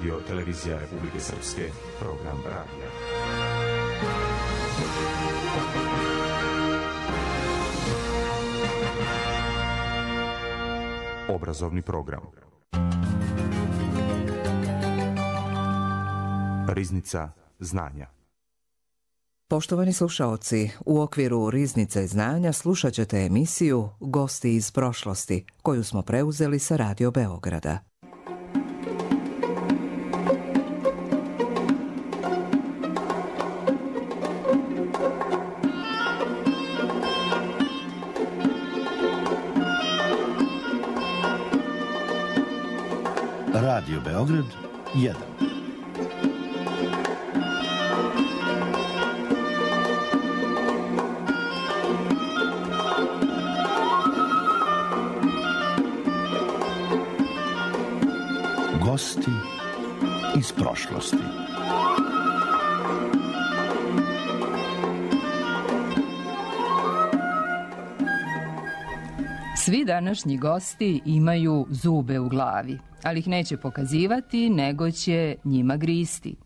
Radio Televizija Republike Srpske, program radija. Obrazovni program. Riznica znanja. Poštovani slušaoci, u okviru Riznice znanja slušat ćete emisiju Gosti iz prošlosti, koju smo preuzeli sa Radio Beograda. Radio Beograd 1. Gosti iz prošlosti. Svi današnji gosti imaju zube u glavi, ali ih neće pokazivati, nego će njima gristi.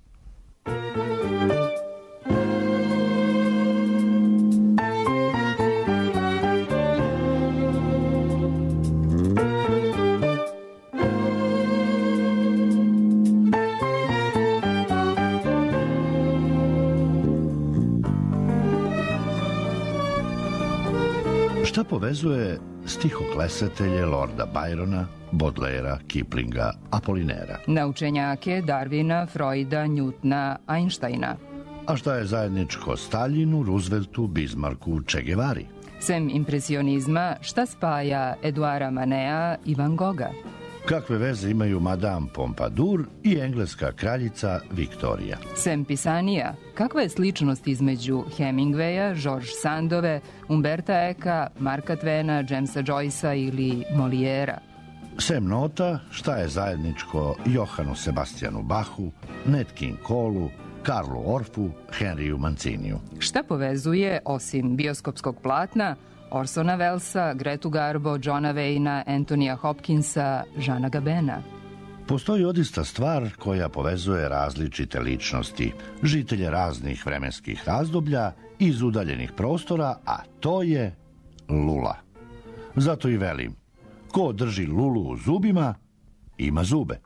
Šta povezuje stihoklesatelje Lorda Byrona, Baudelaira, Kiplinga, Apolinera? Naučenjake Darwina, Freuda, Newtona, Einsteina. A šta je zajedničko Staljinu, Rooseveltu, Bismarcku, Che Guevari? Sem impresionizma, šta spaja Eduara Manea i Van Gogha? Kakve veze imaju Madame Pompadour i engleska kraljica Viktorija? Sem pisanija, kakva je sličnost između Hemingwaya, George Sandove, Umberta Eka, Marka Twena, Jamesa Joycea ili Moliera? Sem nota, šta je zajedničko Johanu Sebastianu Bachu, Nat King Colu, Karlu Orfu, Henriju Manciniju? Šta povezuje, osim bioskopskog platna, Orsona Wellesa, Gretu Garbo, Johna Wayna, Antonija Hopkinsa, Žana Gabena? Postoji odista stvar koja povezuje različite ličnosti, žitelje raznih vremenskih razdoblja iz udaljenih prostora, a to je lula. Zato i velim, ko drži lulu u zubima, ima zube.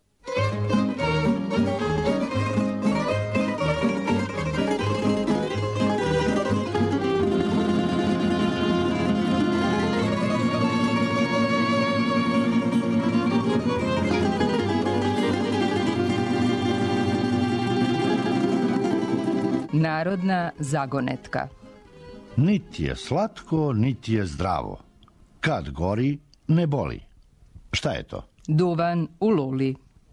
Narodna zagonetka. Niti je slatko, niti je zdravo. Kad gori, ne boli. Šta je to? Duvan u luli.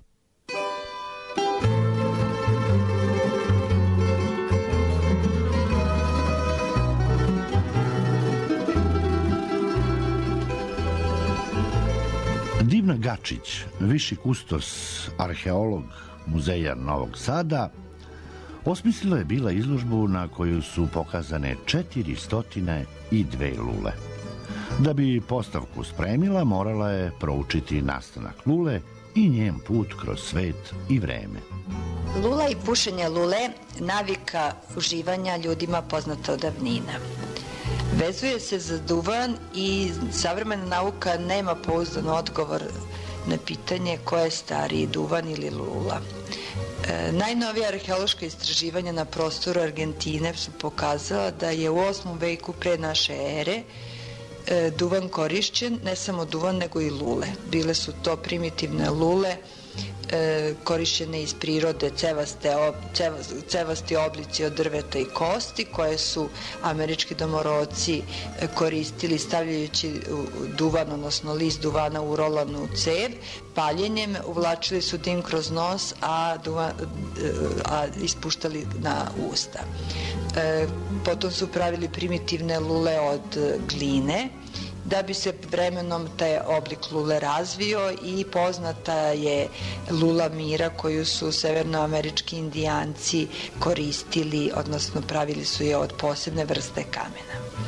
Divna Gačić, viši kustos, arheolog Muzeja Novog Sada, osmislila je bila izložbu na koju su pokazane 402 lule. Da bi postavku spremila, morala je proučiti nastanak lule i njen put kroz svet i vreme. Lula i pušenje lule navika uživanja ljudima poznata od davnina. Vezuje se za duvan i savremena nauka nema pouzdan odgovor na pitanje ko je stariji, duvan ili lula. Najnovija arheološka istraživanja na prostoru Argentine su pokazala da je u 8. veku pre naše ere duvan korišćen, ne samo duvan nego i lule. Bile su to primitivne lule korišćene iz prirode, cevasti oblici od drveta i kosti koje su američki domorodci koristili stavljajući duvan, odnosno list duvana u rolanu cev, paljenjem uvlačili su dim kroz nos, a ispuštali na usta. Potom su pravili primitivne lule od gline, da bi se vremenom taj oblik lule razvio i poznata je lula mira koju su severnoamerički indijanci koristili, odnosno pravili su je od posebne vrste kamena.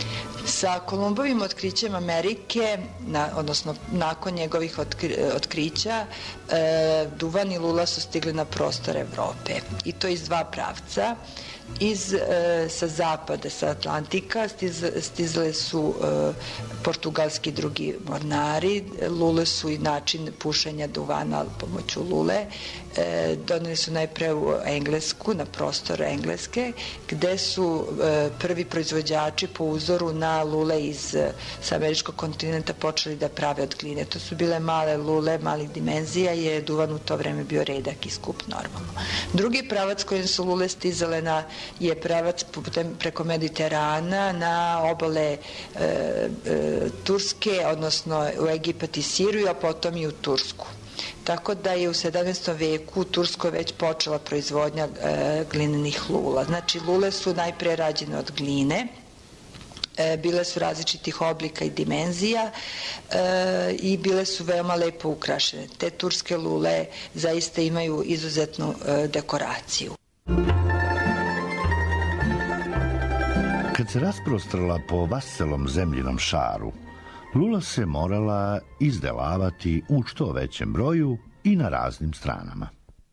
Sa Kolumbovim otkrićem Amerike, odnosno nakon njegovih otkrića, duvan i lula su stigli na prostor Evrope. I to iz dva pravca. Sa zapada, sa Atlantika, stizale su portugalski drugi mornari. Lule su i način pušenja duvana pomoću lule. Doneli su najpre u Englesku, na prostor Engleske, gde su prvi proizvođači po uzoru na lule sa američkog kontinenta počeli da prave od gline. To su bile male lule, malih dimenzija, je duvan u to vreme bio redak i skup normalno. Drugi pravac kojim su lule stizale je pravac preko Mediterana na obale Turske, odnosno u Egipat i Siriju, a potom i u Tursku. Tako da je u 17. veku u Turskoj već počela proizvodnja glinenih lula. Znači, lule su najpre rađene od gline, bile su različitih oblika i dimenzija i bile su veoma lepo ukrašene. Te turske lule zaista imaju izuzetnu dekoraciju. Kad se rasprostrala po vaselom zemljinom šaru, lula se morala izdelavati u što većem broju i na raznim stranama.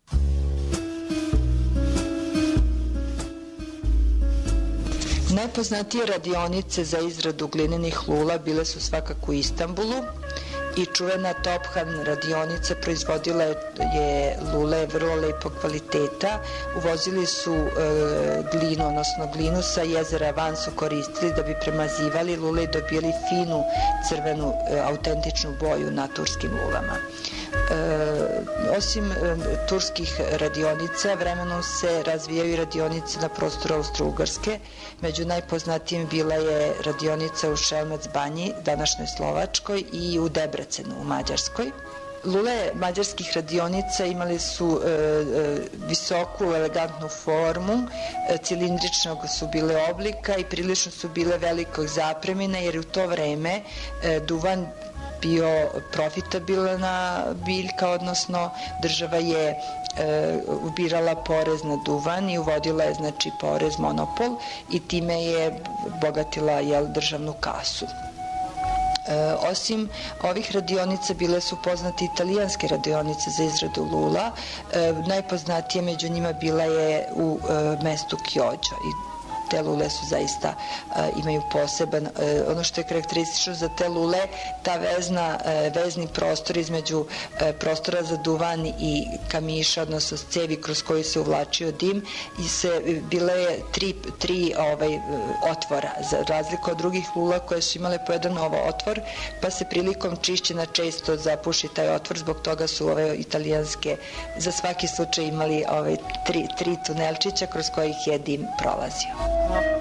Najpoznatije radionice za izradu glinenih lula bile su svakako u Istanbulu i čuvena Tophan radionica proizvodila je lule vrlo lepog kvaliteta. Uvozili su glinu, odnosno glinu sa jezera Van su koristili da bi premazivali lule i dobili finu crvenu autentičnu boju na turskim lulama. Osim turskih radionica, vremenom se razvijaju radionice na prostoru Austro-Ugarske. Među najpoznatijim bila je radionica u Šelmec Banji, današnjoj Slovačkoj, i u Debrecenu u Mađarskoj. Lule mađarskih radionica imali su visoku, elegantnu formu, cilindričnog su bile oblika i prilično su bile velikog zapremina, jer u to vreme duvan bio profitabilna biljka, odnosno država je ubirala porez na duvan i uvodila je, znači, porez monopol i time je bogatila državnu kasu. Osim ovih radionica bile su poznate italijanske radionice za izradu lula. Najpoznatije među njima bila je u mestu Kjođo i te lule su zaista imaju poseban, ono što je karakteristično za te lule, ta vezni prostor između prostora za duvan i kamiša, odnosno cevi kroz koju se uvlačio dim, i bile je tri otvora, za razliku od drugih lula koje su imale po jedan otvor, pa se prilikom čišćenja često zapuši taj otvor, zbog toga su ove italijanske za svaki slučaj imali tri tunelčića kroz kojih je dim prolazio.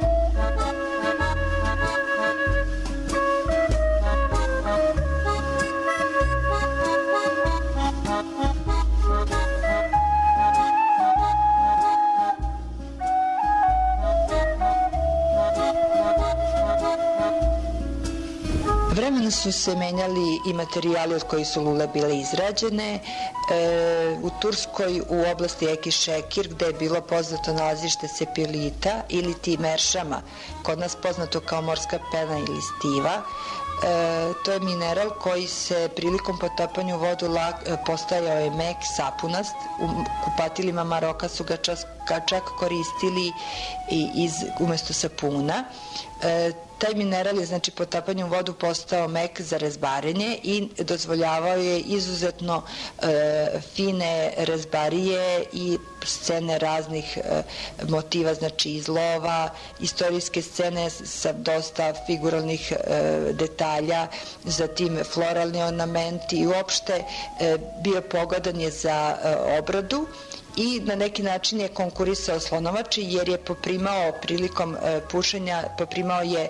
Vremenom su se menjali i materijali od kojih su lule bile izrađene. U Turskoj u oblasti Ekişehir, gde je bilo poznato nalazište sepilita ili ti meršama, kod nas poznato kao morska pena ili stiva. To je mineral koji se prilikom potapanja u vodu postajao je mek, sapunast. U kupatilima Maroka su ga čak koristili umesto sapuna. Taj mineral je, znači, potapanjem u vodu postao mek za rezbarenje i dozvoljavao je izuzetno fine rezbarije i scene raznih motiva, znači iz lova, istorijske scene sa dosta figuralnih detalja, zatim floralni ornamenti i uopšte bio pogodan je za obradu i na neki način je konkurisao slonovači, jer je poprimao prilikom pušenja, poprimao je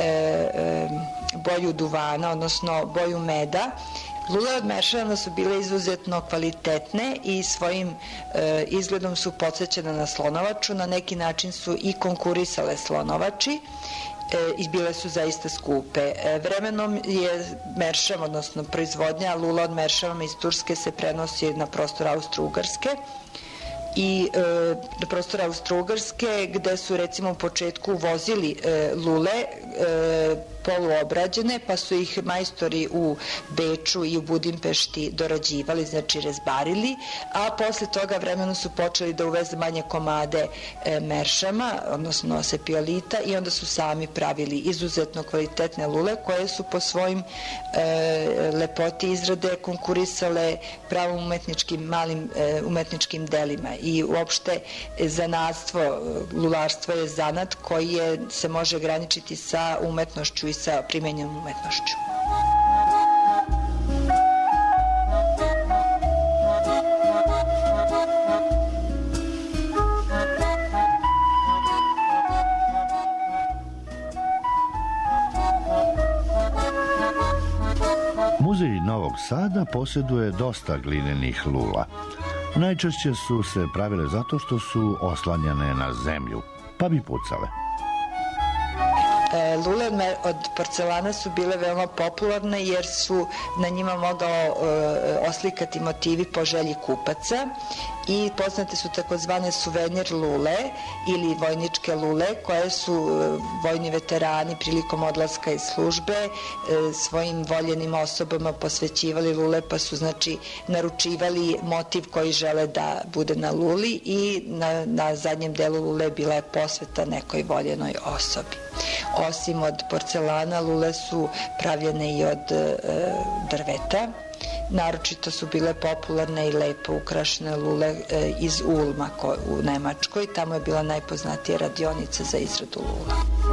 boju duvana, odnosno boju meda. Lule od meršana su bile izuzetno kvalitetne i svojim izgledom su podsjećane na slonovaču, na neki način su i konkurisale slonovači i bile su zaista skupe. Vremenom je meršam, odnosno proizvodnja lula od meršama iz Turske se prenosi na prostor Austro-Ugarske. i na prostoru Austro-Ugarske, gde su recimo u početku vozili lule poluobrađene, pa su ih majstori u Beču i u Budimpešti dorađivali, znači rezbarili, a posle toga vremeno su počeli da uveze manje komade meršama, odnosno sepiolita, i onda su sami pravili izuzetno kvalitetne lule koje su po svojim lepoti izrade konkurisale pravom umetničkim, malim umetničkim delima. I uopšte zanatstvo, lularstvo je zanat koji se može ograničiti sa umetnošću i sa primenjenom umetnošću. Muzej Novog Sada posjeduje dosta glinenih lula. Najčešće su se pravile zato što su oslanjane na zemlju, pa bi pucale. Lule od porcelana su bile veoma popularne jer su na njima mogao oslikati motivi po želji kupaca i poznate su takozvane suvenir lule ili vojničke lule koje su vojni veterani prilikom odlaska iz službe svojim voljenim osobama posvećivali lule, pa su znači naručivali motiv koji žele da bude na luli i na zadnjem delu lule bila je posveta nekoj voljenoj osobi. Osim od porcelana, lule su pravljene i od drveta. Naročito su bile popularne i lepo ukrašene lule iz Ulma u Nemačkoj. Tamo je bila najpoznatija radionica za izradu lula.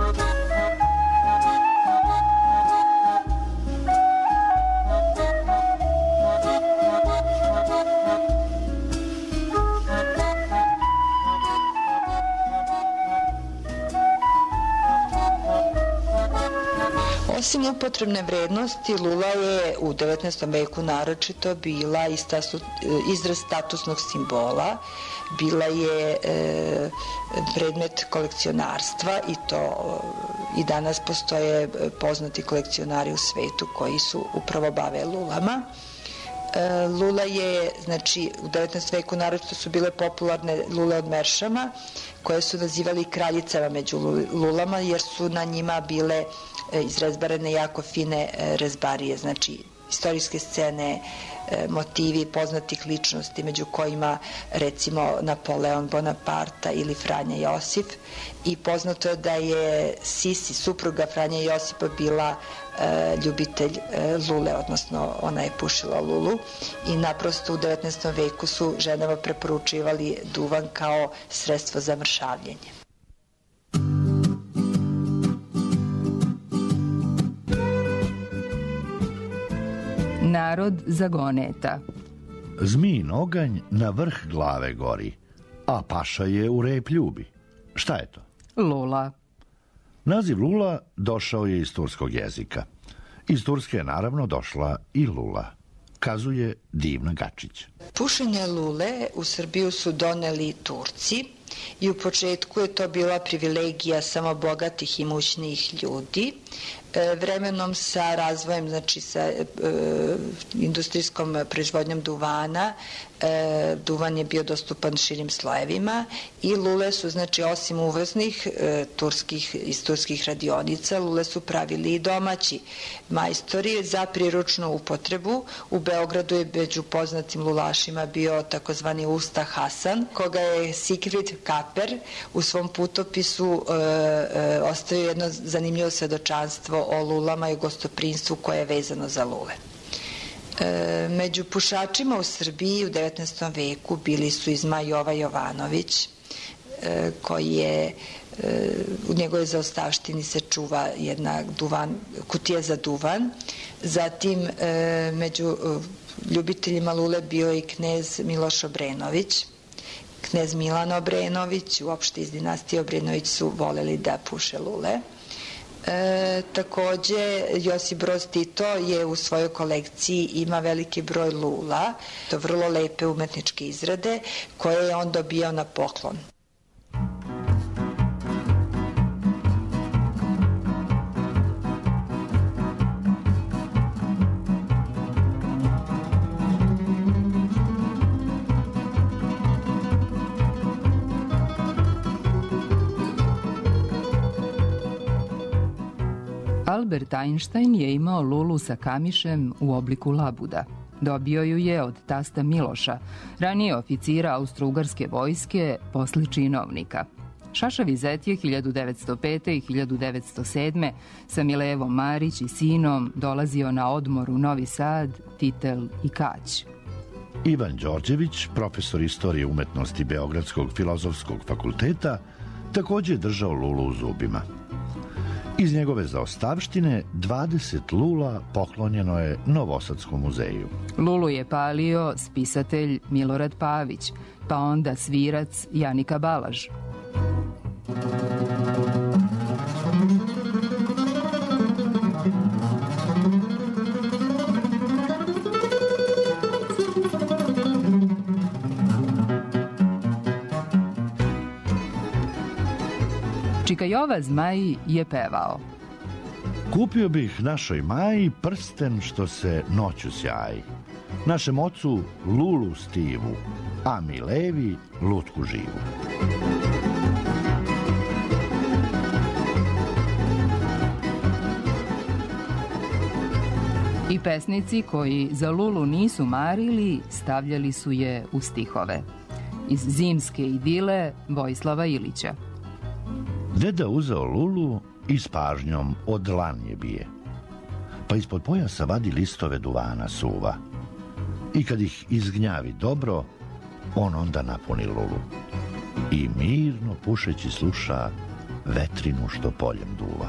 Osim upotrebne vrednosti, lula je u 19. veku naročito bila izraz statusnog simbola, bila je predmet kolekcionarstva i to i danas postoje poznati kolekcionari u svetu koji su upravo bave lulama. Lula je, znači, u 19. veku naročito su bile popularne lule od meršama, koje su nazivali kraljicama među lulama, jer su na njima bile izrezbarene jako fine rezbarije, znači istorijske scene, motivi poznatih ličnosti, među kojima recimo Napoleon Bonaparte ili Franja Josif. I poznato je da je Sisi, supruga Franja Josipa, bila ljubitelj lule, odnosno ona je pušila lulu i naprosto u 19. veku su ženama preporučivali duvan kao sredstvo za mršavljenje. Narod zagoneta. Zmijin oganj na vrh glave gori, a paša je u rep ljubi. Šta je to? Lula. Naziv lula došao je iz turskog jezika. Iz Turske je naravno došla i lula, kazuje Divna Gačić. Pušenje lule u Srbiju su doneli Turci i u početku je to bila privilegija samo bogatih i imućnijih ljudi. Vremenom sa razvojem, znači sa industrijskom proizvodnjom duvana, duvan je bio dostupan širim slojevima i lule su, znači, osim uvoznih iz turskih radionica, lule su pravili i domaći majstori za priručnu upotrebu. U Beogradu je među poznatim lulašima bio takozvani Usta Hasan, koga je Sigfrid Kaper u svom putopisu ostavio jedno zanimljivo svedočanstvo o lulama i gostoprinstvu koje je vezano za lule. Među pušačima u Srbiji u 19. veku bili su i Zmaj Jova Jovanović, koji je u njegovoj zaostavštini se čuva jedna kutija za duvan. Zatim među ljubiteljima lule bio i knez Miloš Obrenović, knez Milan Obrenović, uopšte iz dinastije Obrenović su voleli da puše lule. Takođe, Josip Broz Tito je u svojoj kolekciji ima veliki broj lula, to vrlo lepe umetničke izrade, koje je on dobijao na poklon. Albert Einstein je imao lulu sa kamišem u obliku labuda. Dobio ju je od tasta Miloša, ranije oficira austro-ugarske vojske, posle činovnika. Šašavi zet je 1905. i 1907. sa Milevom Marić i sinom dolazio na odmor u Novi Sad, Titel i Kać. Ivan Đorđević, profesor istorije umetnosti Beogradskog filozofskog fakulteta, takođe je držao lulu u zubima. Iz njegove zaostavštine 20 lula poklonjeno je Novosadskom muzeju. Lulu je palio spisatelj Milorad Pavić, pa onda svirac Janika Balaž. Čika Jova Zmaj je pevao. Kupio bih našoj Maji prsten što se noću sjaji, našem ocu lulu stivu, a Milevi lutku živu. I pesnici koji za lulu nisu marili, stavljali su je u stihove. Iz Zimske idile Vojislava Ilića. Deda uzeo lulu i s pažnjom od dlan je bije, pa ispod pojasa vadi listove duvana suva. I kad ih izgnjavi dobro, on onda napuni lulu i mirno pušeći sluša vetrinu što poljem duva.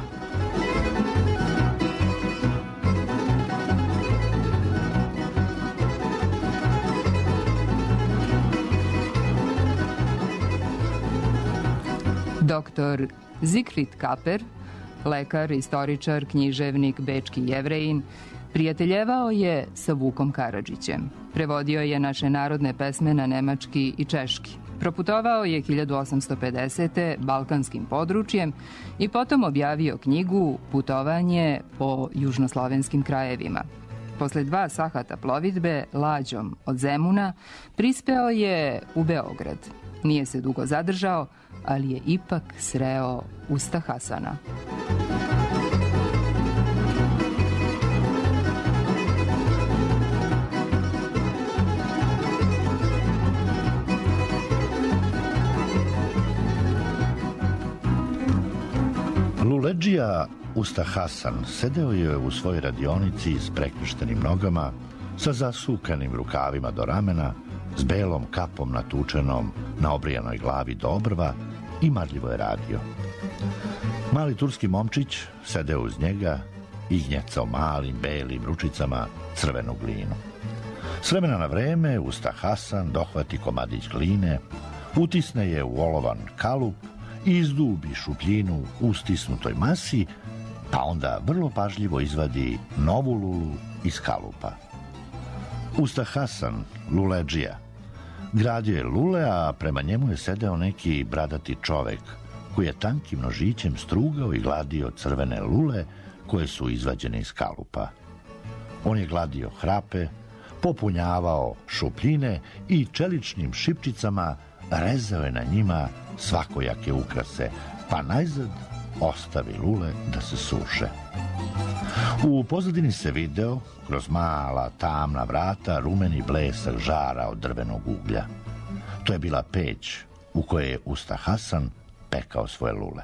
Doktor Zigfrid Kaper, lekar, istoričar, književnik, bečki Jevrejin, prijateljevao je sa Vukom Karadžićem. Prevodio je naše narodne pesme na nemački i češki. Proputovao je 1850. balkanskim područjem i potom objavio knjigu Putovanje po južnoslovenskim krajevima. Posle 2 sahata plovidbe lađom od Zemuna prispeo je u Beograd. Nije se dugo zadržao, ali je ipak sreo usta Hasana. Luledžija Usta Hasan sedeo je u svojoj radionici s prekrštenim nogama, sa zasukanim rukavima do ramena, s belom kapom natučenom na obrijanoj glavi do obrva i marljivo je radio. Mali turski momčić sedeo uz njega i gnjecao malim belim ručicama crvenu glinu. S vremena na vreme Usta Hasan dohvati komadić gline, utisne je u olovan kalup i izdubi šupljinu u stisnutoj masi, pa onda vrlo pažljivo izvadi novu lulu iz kalupa. Usta Hasan, luledžija, gradio je lule, a prema njemu je sedeo neki bradati čovek koji je tankim nožićem strugao i gladio crvene lule koje su izvađene iz kalupa. On je gladio hrape, popunjavao šupljine i čeličnim šipčicama rezao je na njima svakojake ukrase, pa najzad ostavi lule da se suše. U pozadini se video, kroz mala tamna vrata, rumeni blesak žara od drvenog uglja. To je bila peć u kojoj je Usta Hasan pekao svoje lule.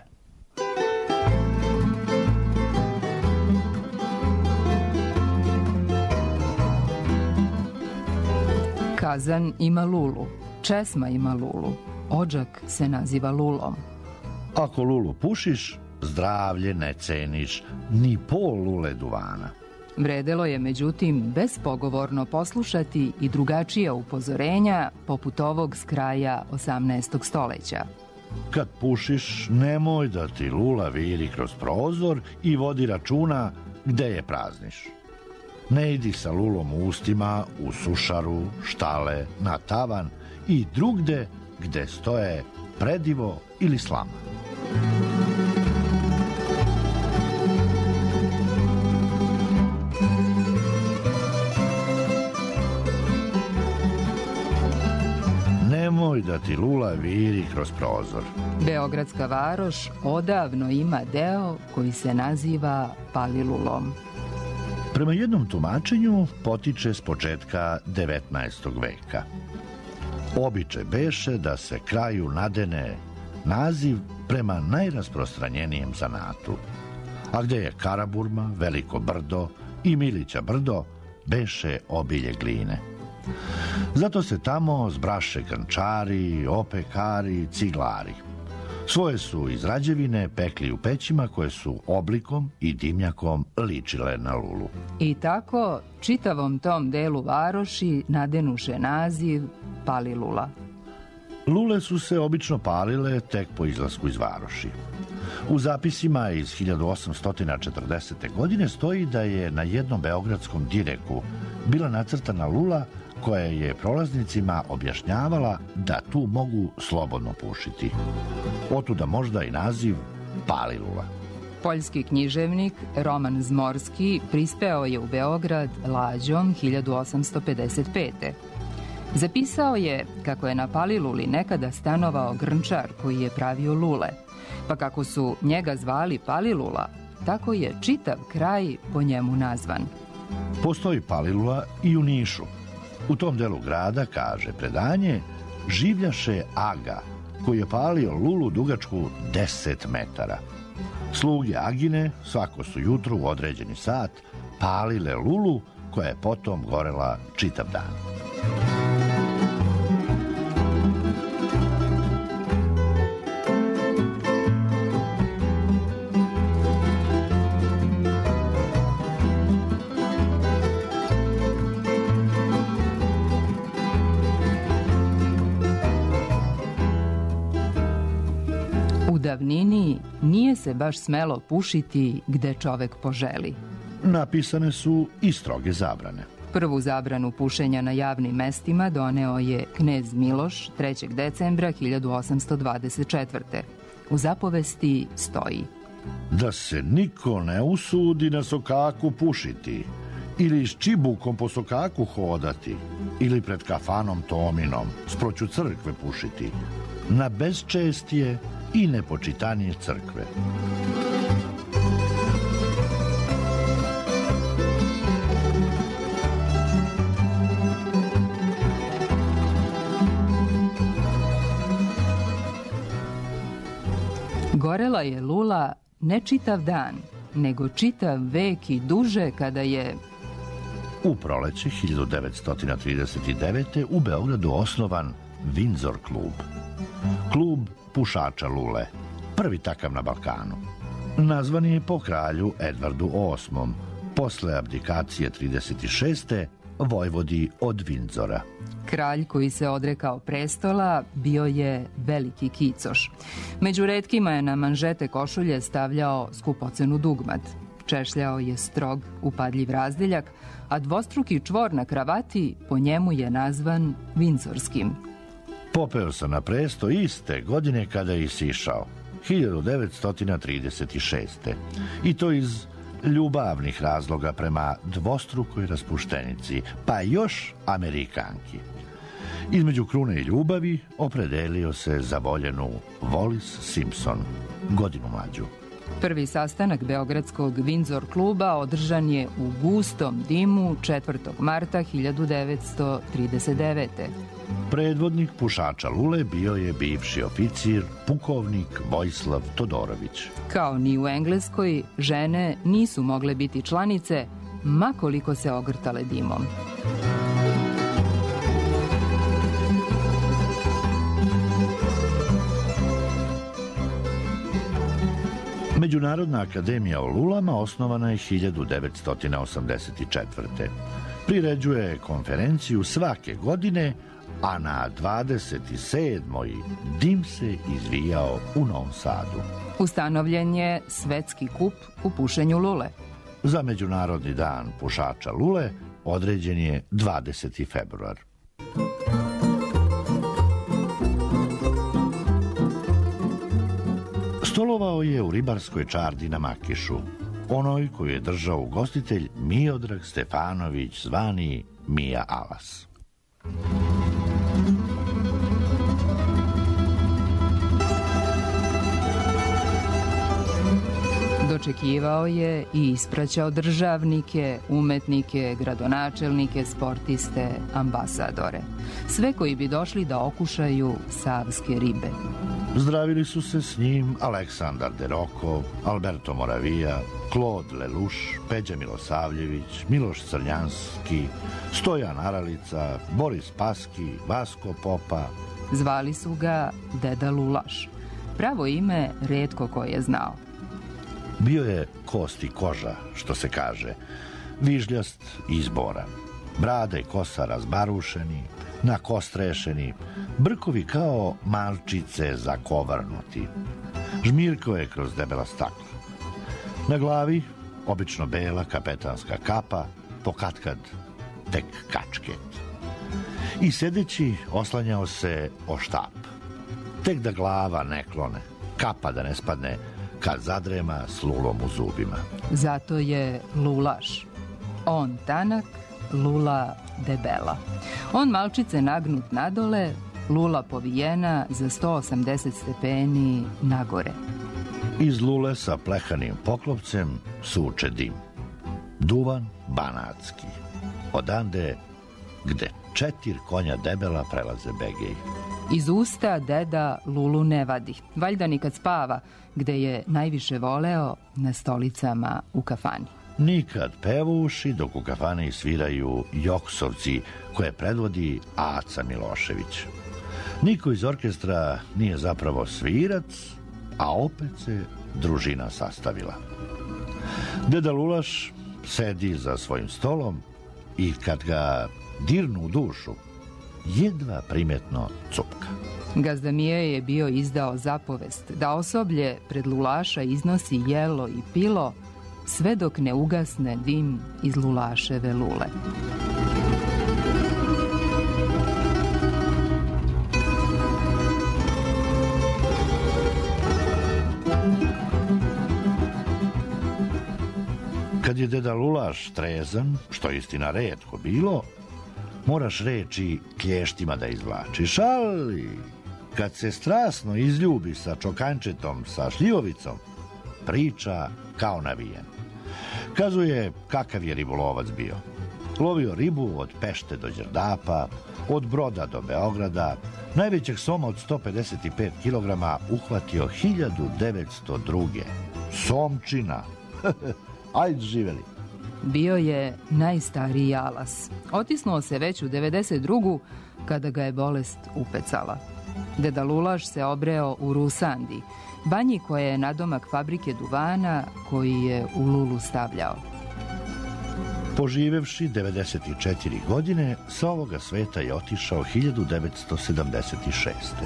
Kazan ima lulu, česma ima lulu, odžak se naziva lulom. Ako lulu pušiš, zdravlje ne ceniš, ni pol lule duvana. Vredelo je, međutim, bespogovorno poslušati i drugačija upozorenja poput ovog s kraja 18. stoleća. Kad pušiš, nemoj da ti lula viri kroz prozor i vodi računa gde je prazniš. Ne idi sa lulom u ustima u sušaru, štale, na tavan i drugde gde stoje predivo ili slama. Nemoj nemoj da ti lula viri kroz prozor. Beogradska varoš odavno ima deo koji se naziva Palilulom. Prema jednom tumačenju potiče s početka 19. veka. Običaj beše da se kraju nadene naziv prema najrasprostranjenijem zanatu. A gde je Karaburma, Veliko brdo i Milića brdo, beše obilje gline. Zato se tamo zbraše grnčari, opekari, ciglari. Svoje su izrađevine pekli u pećima koje su oblikom i dimnjakom ličile na lulu. I tako čitavom tom delu varoši nadenuše naziv Palilula. Lule su se obično palile tek po izlasku iz varoši. U zapisima iz 1840. godine stoji da je na jednom beogradskom direku bila nacrtana lula koja je prolaznicima objašnjavala da tu mogu slobodno pušiti. Otuda možda i naziv Palilula. Poljski književnik Roman Zmorski prispeo je u Beograd lađom 1855. Zapisao je kako je na Paliluli nekada stanovao grnčar koji je pravio lule, pa kako su njega zvali Palilula, tako je čitav kraj po njemu nazvan. Postoji Palilula i u Nišu. U tom delu grada, kaže predanje, življaše Aga, koji je palio lulu dugačku 10 metara. Sluge Agine svako su jutru u određeni sat palile lulu koja je potom gorela čitav dan. U davnini nije se baš smelo pušiti gde čovek poželi. Napisane su i stroge zabrane. Prvu zabranu pušenja na javnim mestima doneo je knez Miloš 3. decembra 1824. U zapovesti stoji: Da se niko ne usudi na sokaku pušiti, ili s čibukom po sokaku hodati, ili pred kafanom Tominom sproću crkve pušiti, na bezčestije i nepočitanje crkve. Gorela je lula ne čitav dan, nego čitav vek i duže kada je U proleće 1939. u Beogradu osnovan Windsor klub. Klub pušača lule, prvi takav na Balkanu. Nazvan je po kralju Edvardu VIII, posle abdikacije 36. vojvodi od Windsora. kralj koji se odrekao prestola bio je veliki kicoš. Među retkima je na manžete košulje stavljao skupocenu dugmat. Češljao je strog, upadljiv razdeljak, a dvostruki čvor na kravati po njemu je nazvan Vindzorskim. Popeo sam na presto iste godine kada je isišao, 1936. I to iz ljubavnih razloga prema dvostrukoj raspuštenici, pa još Amerikanki. Između krune i ljubavi opredelio se za voljenu Wallis Simpson, godinu mlađu. Prvi sastanak Beogradskog Windsor kluba održan je u gustom dimu 4. marta 1939. Predvodnik pušača lule bio je bivši oficir, pukovnik Vojislav Todorović. Kao ni u Engleskoj, žene nisu mogle biti članice, ma koliko se ogrtale dimom. Međunarodna akademija o lulama osnovana je 1984. Priređuje konferenciju svake godine, a na 27. dim se izvijao u Novom Sadu. Ustanovljen je svetski kup u pušenju lule. Za Međunarodni dan pušača lule određen je 20. februar. Stolovao je u ribarskoj čardi na Makišu, onoj koju je držao ugostitelj Miodrag Stefanović, zvani Mija Alas. dočekivao je i ispraćao državnike, umetnike, gradonačelnike, sportiste, ambasadore. Sve koji bi došli da okušaju savske ribe. Zdravili su se s njim Aleksandar de Rokov, Alberto Moravija, Claude Lelouch, Peđa Milosavljević, Miloš Crnjanski, Stojan Aralica, Boris Paski, Vasko Popa. Zvali su ga Deda Lulaš. Pravo ime retko ko je znao. Bio je kost i koža, što se kaže, vižljast i izboran. Brada i kosa razbarušeni, nakostrešeni, brkovi kao malčice zakovrnuti. Žmirkao je kroz debela stakla. Na glavi obično bela kapetanska kapa, pokatkad tek kačket. I sedeći oslanjao se o štap. Tek da glava ne klone, kapa da ne spadne kad zadrema s lulom u zubima. Zato je Lulaš. On tanak, lula debela. On malčice nagnut nadole, lula povijena za 180 stepeni nagore. Iz lule sa plehanim poklopcem suče dim. Duvan banatski. Odande gde 4 konja debela prelaze Begej. Iz usta deda lulu ne vadi. Valjda ni kad spava, gde je najviše voleo na stolicama u kafani. Nikad pevuši dok u kafani sviraju Joksovci koje predvodi Aca Milošević. Niko iz orkestra nije zapravo svirac, a opet se družina sastavila. Deda Lulaš sedi za svojim stolom i kad ga dirnu u dušu, jedva primetno cupka. Gazda Mije je bio izdao zapovest da osoblje pred Lulaša iznosi jelo i pilo sve dok ne ugasne dim iz Lulaševe lule. Kad je deda Lulaš trezan, što je istina retko bilo, moraš reči klještima da izvlačiš, ali kad se strasno izljubi sa čokančetom, sa šljivovicom, priča kao navijen. Kazuje kakav je ribolovac bio. Lovio ribu od Pešte do Đerdapa, od Broda do Beograda, najvećeg soma od 155 kg uhvatio 1902. Somčina. Ajde živeli. Bio je najstariji jalas. Otisnuo se već u 92. kada ga je bolest upecala. Deda Lulaš se obreo u Rusandi, banji koja je nadomak fabrike duvana koji je u lulu stavljao. Poživevši 94 godine, sa ovoga sveta je otišao 1976.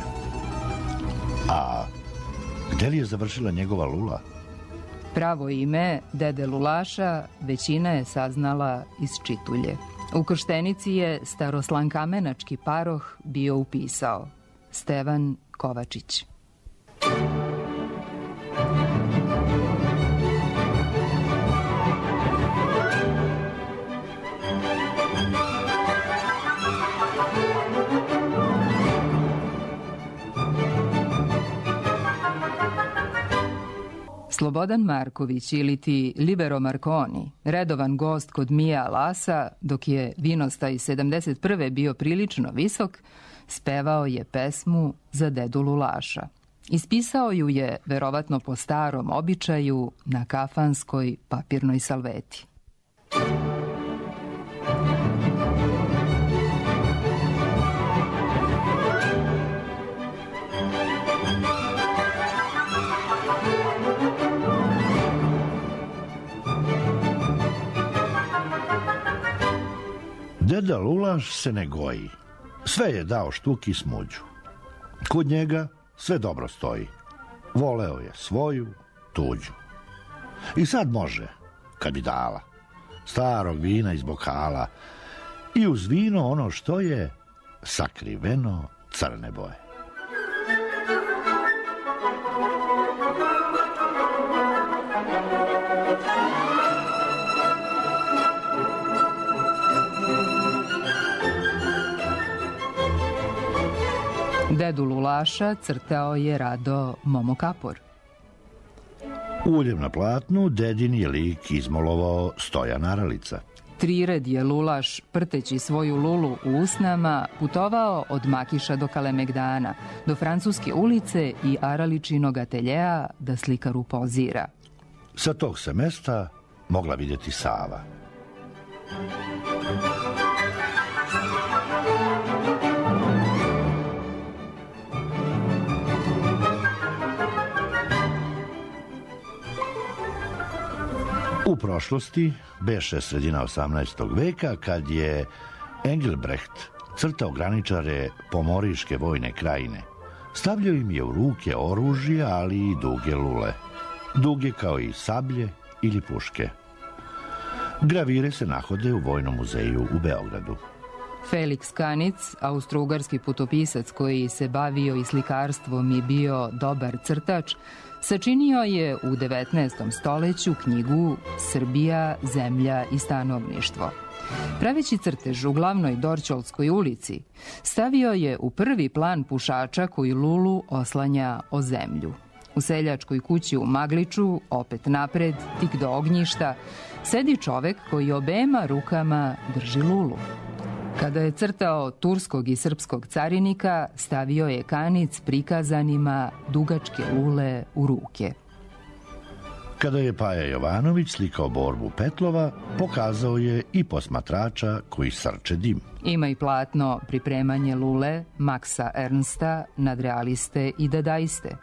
A gde li je završila njegova lula? Pravo ime dede Lulaša većina je saznala iz čitulje. U krštenici je staroslankamenački paroh bio upisao Stevan Kovačić. Slobodan Marković ili ti Libero Marconi, redovan gost kod Mija Lasa, dok je Vinostaj 71. bio prilično visok, spevao je pesmu za dedu Lulaša. Ispisao ju je, verovatno po starom običaju, na kafanskoj papirnoj salveti. Deda Lulaš se ne goji. Sve je dao štuki smuđu. Kod njega sve dobro stoji. Voleo je svoju, tuđu. I sad može, kad bi dala, starog vina iz bokala i uz vino ono što je sakriveno crne boje. Dedu Lulaša crtao je Rado Momokapor. Uljem na platnu dedin je lik izmolovao Stojan Aralica. Trired je lulaš, prteći svoju lulu u usnama, putovao od Makiša do Kalemegdana, do Francuske ulice i Araličinog ateljea da slikaru pozira. Sa tog se mesta mogla vidjeti Sava. U prošlosti, beše sredina 18. veka, kad je Engelbrecht crtao graničare Pomoriške vojne krajine. Stavljao im je u ruke oružje, ali i duge lule. Duge kao i sablje ili puške. Gravire se nahode u Vojnom muzeju u Beogradu. Felix Kanic, austrougarski putopisac koji se bavio i slikarstvom i bio dobar crtač, sačinio je u 19. stoleću knjigu Srbija, zemlja i stanovništvo. Praveći crtež u glavnoj Dorćolskoj ulici, stavio je u prvi plan pušača koji lulu oslanja o zemlju. U seljačkoj kući u Magliču, opet napred, tik do ognjišta, sedi čovek koji obema rukama drži lulu. Kada je crtao turskog i srpskog carinika, stavio je Kanic prikazanima dugačke lule u ruke. Kada je Paja Jovanović slikao borbu Petlova, pokazao je i posmatrača koji srče dim. Ima i platno Pripremanje lule Maksa Ernsta, Nadrealiste i Dadaiste.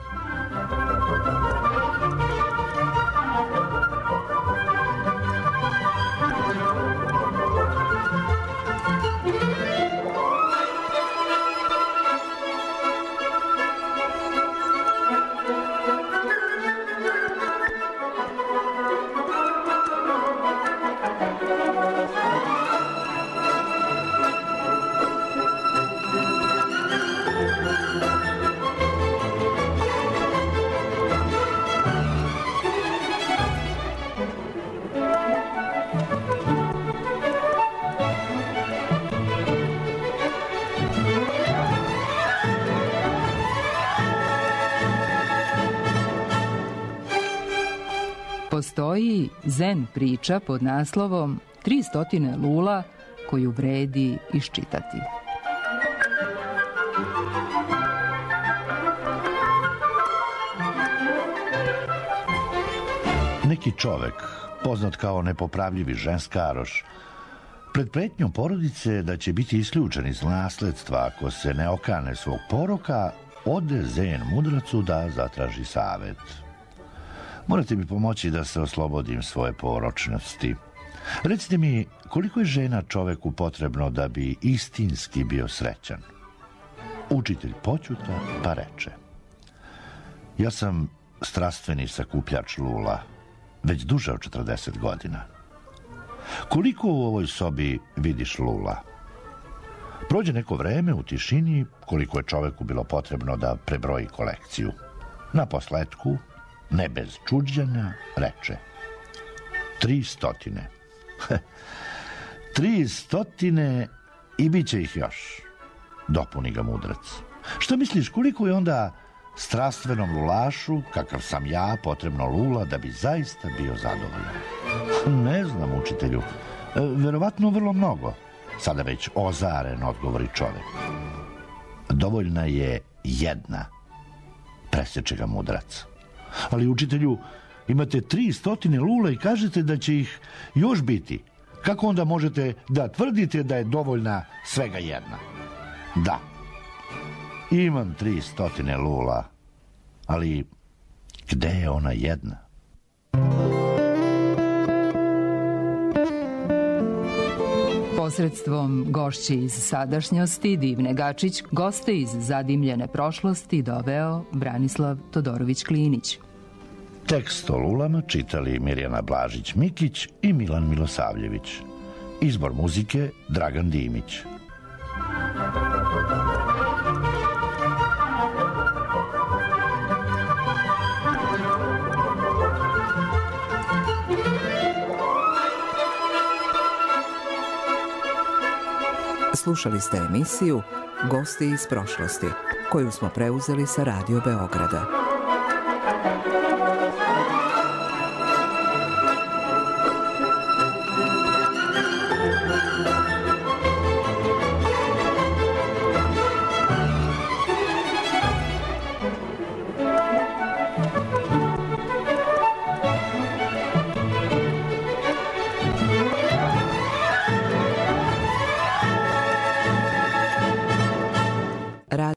Postoji zen priča pod naslovom 300 lula koju vredi iščitati. Neki čovek, poznat kao nepopravljivi ženskaroš, pred pretnjom porodice da će biti isključen iz nasledstva ako se ne okane svog poroka, ode zen mudracu da zatraži savet. Morate mi pomoći da se oslobodim svoje poročnosti. Recite mi, koliko je žena čoveku potrebno da bi istinski bio srećan? Učitelj poćuta pa reče: ja sam strastveni sakupljač lula, već duže od 40 godina. Koliko u ovoj sobi vidiš lula? Prođe neko vreme u tišini, koliko je čoveku bilo potrebno da prebroji kolekciju. Na posletku, ne bez čuđenja, reče: 300. 300 i bit će ih još, dopuni ga mudrac. Šta misliš, koliko je onda strastvenom lulašu, kakav sam ja, potrebno lula da bi zaista bio zadovoljan? Ne znam, učitelju, verovatno vrlo mnogo. Sada već ozaren, odgovori čovek. Dovoljna je jedna, presječe ga mudrac. Ali, učitelju, imate 300 lula i kažete da će ih još biti. Kako onda možete da tvrdite da je dovoljna svega jedna? Da, imam 300 lula, ali gde je ona jedna? Posredstvom gošće iz sadašnjosti Divne Gačić, goste iz zadimljene prošlosti doveo Branislav Todorović Klinić. Tekst o lulama čitali Mirjana Blažić-Mikić i Milan Milosavljević. Izbor muzike Dragan Dimić. Slušali ste emisiju Gosti iz prošlosti, koju smo preuzeli sa Radio Beograda.